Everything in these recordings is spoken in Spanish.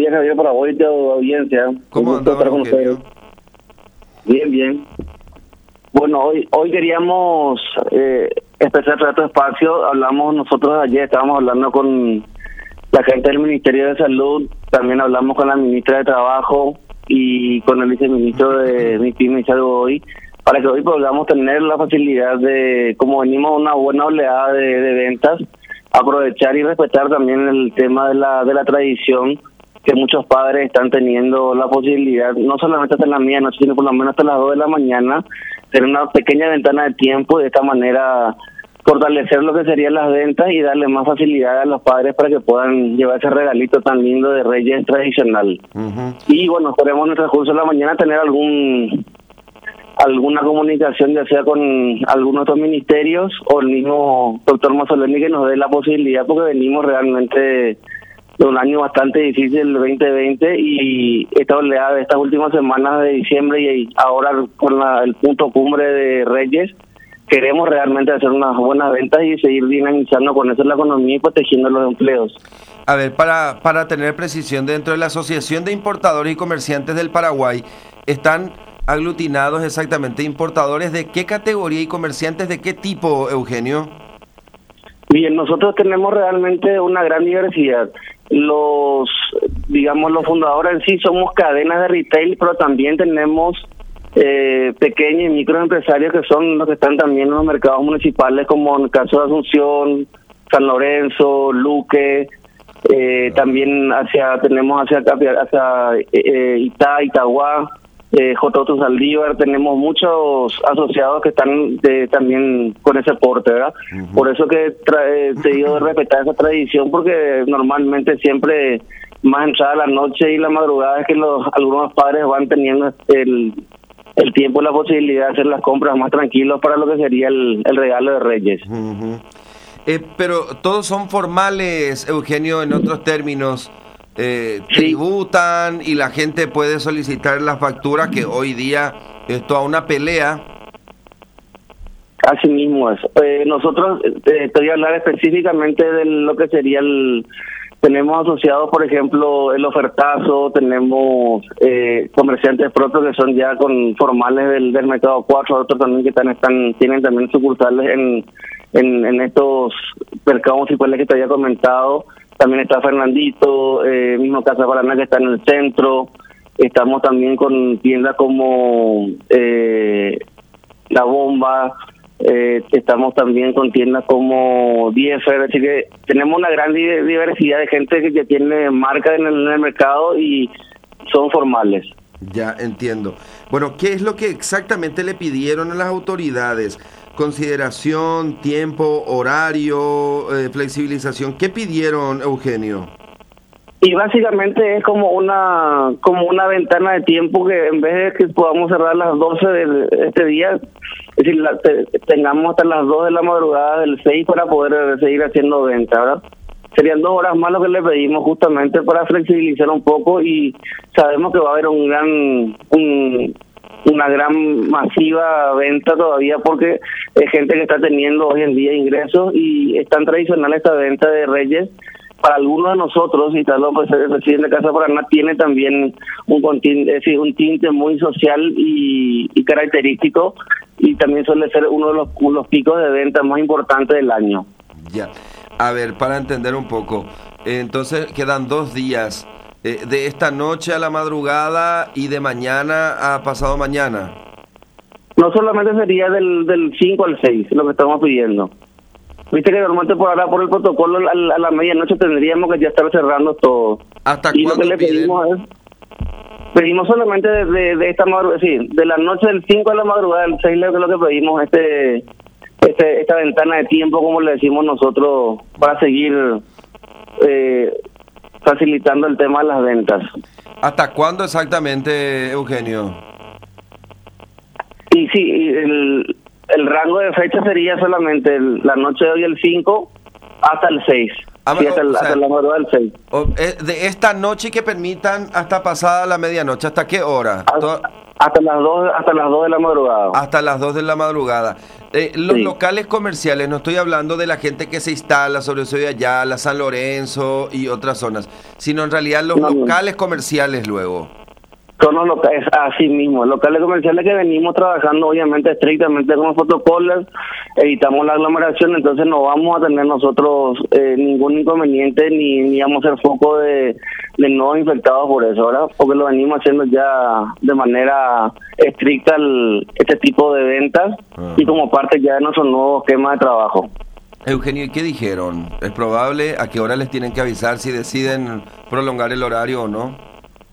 días, Javier, para hoy de audiencia. ¿Cómo andamos, con ustedes? Bien, bien. Bueno, hoy queríamos empezar a tu espacio. Hablamos nosotros ayer, estábamos hablando con la gente del Ministerio de Salud, también hablamos con la ministra de Trabajo y con el viceministro de MIPYME y Salud hoy, para que hoy podamos tener la facilidad de, como venimos a una buena oleada de ventas, aprovechar y respetar también el tema de la tradición, que muchos padres están teniendo la posibilidad, no solamente hasta la medianoche, sino por lo menos hasta las 2 de la mañana, tener una pequeña ventana de tiempo y de esta manera fortalecer lo que serían las ventas y darle más facilidad a los padres para que puedan llevar ese regalito tan lindo de Reyes tradicional. Uh-huh. Y bueno, esperemos en el transcurso de la mañana tener alguna comunicación, ya sea con algunos otros ministerios o el mismo doctor Mazzoleni, que nos dé la posibilidad, porque venimos realmente de un año bastante difícil, el 2020, y esta oleada de estas últimas semanas de diciembre y ahora con el punto cumbre de Reyes, queremos realmente hacer unas buenas ventas y seguir dinamizando con eso la economía y protegiendo los empleos. A ver, para tener precisión, dentro de la Asociación de Importadores y Comerciantes del Paraguay, ¿están aglutinados exactamente importadores de qué categoría y comerciantes de qué tipo, Eugenio? Bien, nosotros tenemos realmente una gran diversidad. Los fundadores en sí somos cadenas de retail, pero también tenemos pequeños y microempresarios que son los que están también en los mercados municipales, como en el caso de Asunción, San Lorenzo, Luque, también tenemos hacia Itagua, Jototo Saldívar, tenemos muchos asociados que están también con ese porte, ¿verdad? Uh-huh. Por eso que te digo de respetar esa tradición, porque normalmente siempre más entrada la noche y la madrugada es que algunos padres van teniendo el tiempo y la posibilidad de hacer las compras más tranquilos para lo que sería el regalo de Reyes. Uh-huh. Pero todos son formales, Eugenio, en otros términos. Tributan y la gente puede solicitar la factura, que hoy día es toda una pelea. Así mismo es. Nosotros, te voy a hablar específicamente de lo que sería tenemos asociados, por ejemplo, el ofertazo, tenemos comerciantes propios que son ya con formales del mercado 4, otros también que tienen también sucursales en estos mercados municipales que te había comentado. También está Fernandito, mismo Casa Paraná, que está en el centro. Estamos también con tiendas como La Bomba. Estamos también con tiendas como Diefer. Así que tenemos una gran diversidad de gente que tiene marca en el mercado y son formales. Ya entiendo. Bueno, ¿qué es lo que exactamente le pidieron a las autoridades? Consideración, tiempo, horario, flexibilización. ¿Qué pidieron, Eugenio? Y básicamente es como una ventana de tiempo, que en vez de que podamos cerrar a las 12 de este día, es decir, tengamos hasta las 2 de la madrugada del 6 para poder seguir haciendo venta, ¿verdad? Serían 2 horas más lo que le pedimos, justamente para flexibilizar un poco, y sabemos que va a haber una gran masiva venta todavía, porque es gente que está teniendo hoy en día ingresos y es tan tradicional esta venta de Reyes. Para algunos de nosotros, y tal vez el presidente de Casa Paraná tiene también un tinte muy social y característico, y también suele ser uno de los picos de venta más importantes del año. Ya, a ver, para entender un poco, entonces quedan 2 días. De esta noche a la madrugada y de mañana a pasado mañana. No solamente sería del 5 al 6 lo que estamos pidiendo. Viste que normalmente por el protocolo a la medianoche tendríamos que ya estar cerrando todo. ¿Hasta y cuándo lo que le piden? Pedimos solamente de esta madrugada, sí, de la noche del 5 a la madrugada del 6 es lo que pedimos, esta ventana de tiempo, como le decimos nosotros, para seguir facilitando el tema de las ventas. ¿Hasta cuándo exactamente, Eugenio? Y sí, el rango de fecha sería solamente la noche de hoy, el 5, hasta el 6. Sí, hasta la madrugada del 6. De esta noche que permitan hasta pasada la medianoche, ¿hasta qué hora? hasta las 2 de la madrugada. Hasta las 2 de la madrugada. Los Sí. locales comerciales, no estoy hablando de la gente que se instala sobre eso de allá, la San Lorenzo y otras zonas, sino en realidad los No, no. locales comerciales luego. Son los locales, así mismo, locales comerciales que venimos trabajando obviamente estrictamente con los protocolos, evitamos la aglomeración, entonces no vamos a tener nosotros ningún inconveniente ni vamos a ser foco de nuevos infectados por eso, ¿verdad? Porque lo venimos haciendo ya de manera estricta este tipo de ventas y como parte ya de nuestro nuevo esquema de trabajo. Eugenio, ¿y qué dijeron? ¿Es probable? ¿A qué hora les tienen que avisar si deciden prolongar el horario o no?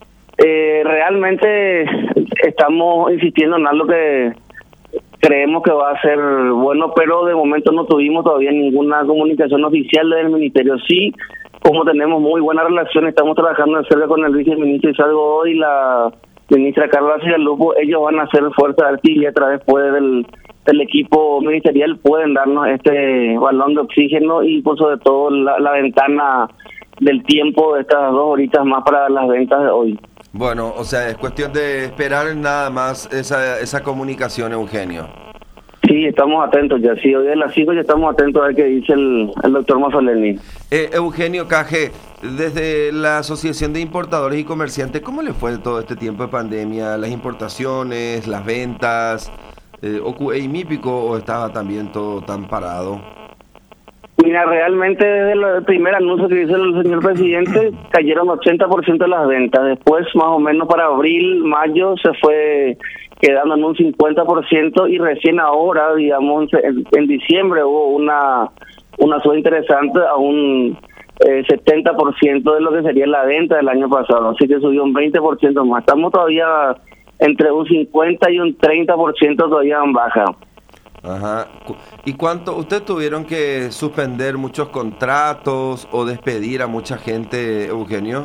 Realmente estamos insistiendo en algo que creemos que va a ser bueno, pero de momento no tuvimos todavía ninguna comunicación oficial del ministerio. Sí, como tenemos muy buena relación, estamos trabajando de cerca con el viceministro Isabel Godoy y la ministra Carla Cigalupo. Ellos van a hacer fuerza de artillería a través del equipo ministerial, pueden darnos este balón de oxígeno y por sobre todo la ventana del tiempo de estas 2 horitas más para las ventas de hoy. Bueno, o sea, es cuestión de esperar nada más esa comunicación, Eugenio. Sí, estamos atentos ya. Sí, hoy a las 5 ya estamos atentos a ver qué dice el doctor Mazzoleni. Eugenio Caje, desde la Asociación de Importadores y Comerciantes, ¿cómo le fue todo este tiempo de pandemia? ¿Las importaciones, las ventas? ¿Y Mípico o estaba también todo tan parado? Mira, realmente desde el primer anuncio que hizo el señor presidente cayeron 80% de las ventas. Después, más o menos para abril, mayo, se fue quedando en un 50% y recién ahora, digamos, en diciembre hubo una suba interesante a un 70% de lo que sería la venta del año pasado. Así que subió un 20% más. Estamos todavía entre un 50 y un 30% todavía en baja. Ajá. ¿Y cuánto? ¿Ustedes tuvieron que suspender muchos contratos o despedir a mucha gente, Eugenio?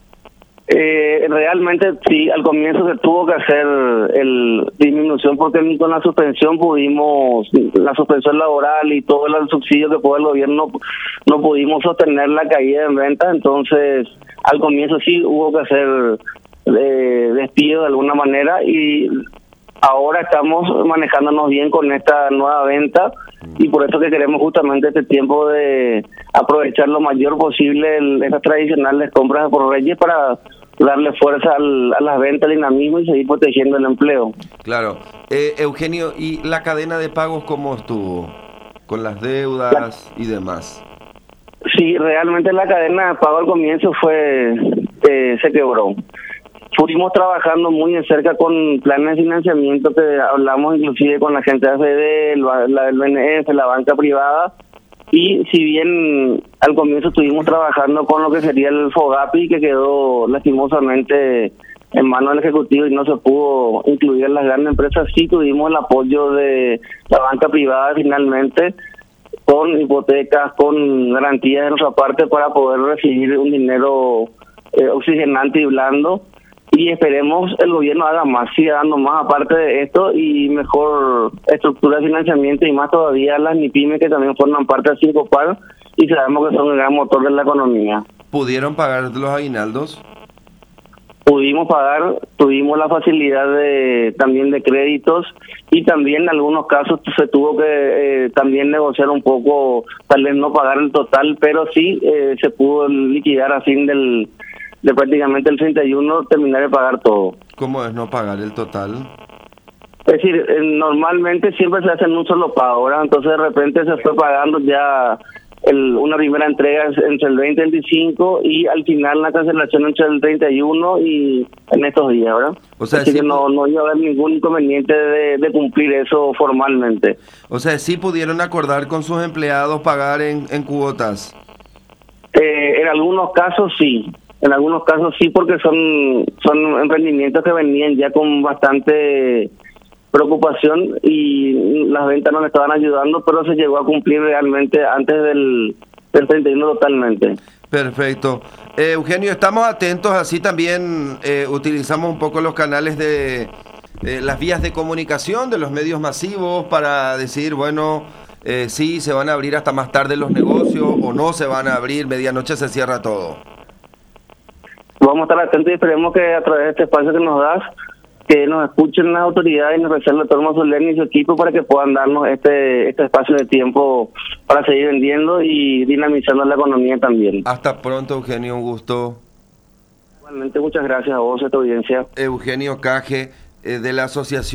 Realmente sí, al comienzo se tuvo que hacer disminución porque ni con la suspensión la suspensión laboral y todo el subsidio que puso el gobierno, no pudimos sostener la caída en ventas, entonces al comienzo sí hubo que hacer despido de alguna manera y ahora estamos manejándonos bien con esta nueva venta y por eso que queremos justamente este tiempo de aprovechar lo mayor posible esas tradicionales compras por Reyes para darle fuerza a las ventas, al dinamismo y seguir protegiendo el empleo. Claro. Eugenio, ¿y la cadena de pagos cómo estuvo? Con las deudas y demás. Sí, realmente la cadena de pago al comienzo se quebró. Fuimos trabajando muy de cerca con planes de financiamiento que hablamos inclusive con la gente de AFD, la del BNF, la banca privada, y si bien al comienzo estuvimos trabajando con lo que sería el FOGAPI, que quedó lastimosamente en manos del Ejecutivo y no se pudo incluir en las grandes empresas, sí tuvimos el apoyo de la banca privada finalmente, con hipotecas, con garantías de nuestra parte para poder recibir un dinero oxigenante y blando. Y esperemos el gobierno haga más, siga dando más aparte de esto y mejor estructura de financiamiento y más todavía las MIPYME que también forman parte del Sincopar y sabemos que son el gran motor de la economía. ¿Pudieron pagar los aguinaldos? Pudimos pagar, tuvimos la facilidad también de créditos y también en algunos casos se tuvo que también negociar un poco, tal vez no pagar el total, pero sí se pudo liquidar a fin de prácticamente el 31 terminar de pagar todo. ¿Cómo es no pagar el total? Es decir, normalmente siempre se hace en un solo pago, ¿verdad? Entonces de repente se fue pagando ya una primera entrega entre el 20 y el 25 y al final la cancelación entre el 31 y en estos días, ¿verdad? O sea, así sí, que no iba a haber ningún inconveniente de cumplir eso formalmente. O sea, sí pudieron acordar con sus empleados pagar en cuotas. En algunos casos sí. En algunos casos sí, porque son emprendimientos que venían ya con bastante preocupación y las ventas nos estaban ayudando, pero se llegó a cumplir realmente antes del 31 totalmente. Perfecto. Eugenio, estamos atentos, así también utilizamos un poco los canales de las vías de comunicación de los medios masivos para decir, bueno, sí, se van a abrir hasta más tarde los negocios o no se van a abrir, medianoche se cierra todo. Vamos a estar atentos y esperemos que a través de este espacio que nos das que nos escuchen las autoridades y nos reserven a Tormo Soler y su equipo para que puedan darnos este espacio de tiempo para seguir vendiendo y dinamizando la economía también. Hasta pronto, Eugenio, un gusto. Igualmente, muchas gracias a vos, a tu audiencia. Eugenio Caje, de la Asociación